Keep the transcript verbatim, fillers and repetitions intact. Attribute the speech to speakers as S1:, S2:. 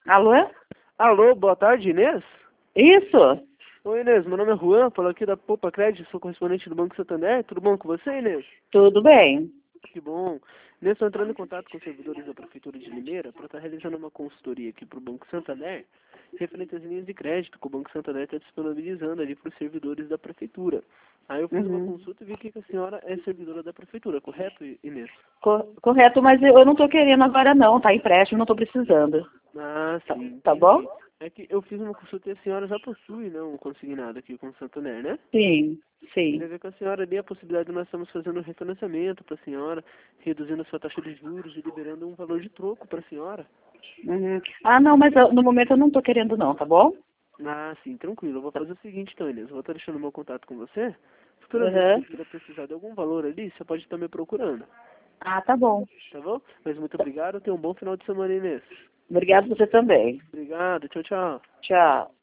S1: Alô?
S2: Alô, boa tarde, Inês?
S1: Isso?
S2: Oi, Inês, meu nome é Juan, falo aqui da Poupa Crédito, sou correspondente do Banco Santander. Tudo bom com você, Inês?
S1: Tudo bem.
S2: Que bom. Inês, estou entrando em contato com os servidores da Prefeitura de Limeira para estar realizando uma consultoria aqui para o Banco Santander, referente às linhas de crédito que o Banco Santander está disponibilizando ali para os servidores da Prefeitura. Aí eu fiz uma
S1: Uhum.
S2: consulta e vi que a senhora é servidora da Prefeitura, correto, Inês?
S1: Co- correto, mas eu eu não estou querendo agora não, tá? Empréstimo, não estou precisando.
S2: Ah,
S1: Tá,
S2: sim,
S1: tá bom?
S2: entendi. É que eu fiz uma consulta e a senhora já possui, né, um consignado aqui com o Santander, né?
S1: Sim, sim.
S2: Queria ver com a senhora ali a possibilidade de nós estamos fazendo um refinanciamento para a senhora, reduzindo a sua taxa de juros e liberando um valor de troco para a senhora.
S1: Uhum. Ah, não, mas eu- no momento eu não estou querendo não, tá bom?
S2: Ah, sim, tranquilo. Eu vou fazer o seguinte então, Inês. Eu vou estar deixando meu contato com você. Futuramente,
S1: Uhum.
S2: se você precisar de algum valor ali, você pode estar me procurando,
S1: Ah, tá bom.
S2: tá bom? Mas muito obrigado. Tenha um bom final de semana, Inês.
S1: Obrigado você também.
S2: Obrigado. Tchau, tchau.
S1: Tchau.